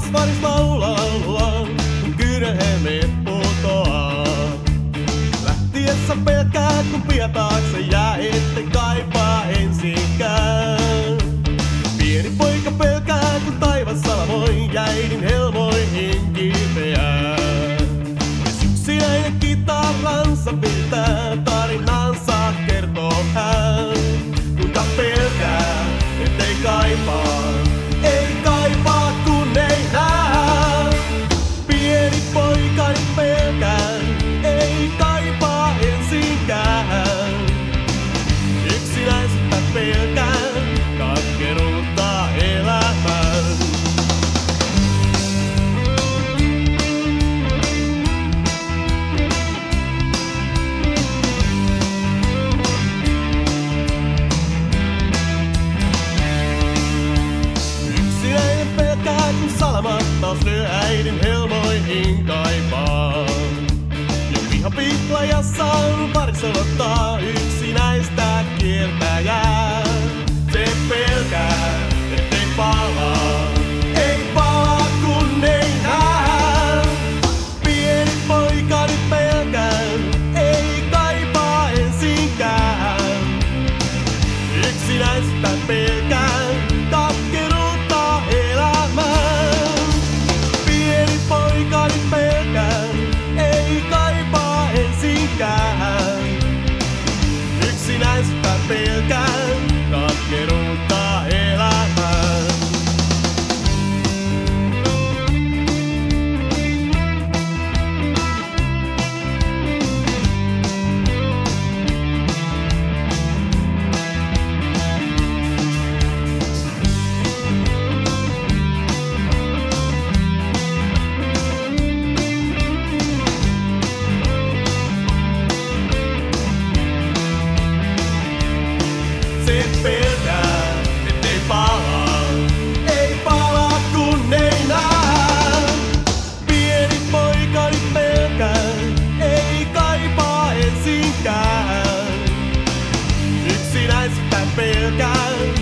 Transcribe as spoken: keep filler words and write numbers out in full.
Asfaris laulaa, kun kyrhelme putoaa. Lähtiessä pelkää, kun pian taakse jää, ettei kaipaa ensinkään. Pieni poika pelkää, kun taivas salamoi, ja äidin helmoihin kipeää. Ja yksinäinen kitaransa pitää, tarinansa kertoo hän. Kuinka pelkää, ettei kaipaa, ei kaipaa kun ei näe. Pieni poika nyt pelkää, ei kaipaa ensinkään. Yksinäisyyttä pelkää, katkeruutta elämään. Yksinäinen pelkää, kun salamat taas lyö äidin helmoihin kaipaa. Ja pihapihlajassa on parisodottaa yksinäistä kiertäjää. Se pelkää, ettei palaa, ei palaa kun ei näe. Pieni poika nyt pelkää, ei kaipaa ensinkään. Yksinäistä pelkää, katkeruutta elämään. Pieni poika nyt pelkää, ei kaipaa ensinkään. Yksinäistä pelkää, katkeruutta elämään. Se pelkää, ettei palaa, ei palaa kun ei näe. Pieni poika nyt pelkää, ei kaipaa ensinkään. Yksinäisyyttä pelkää,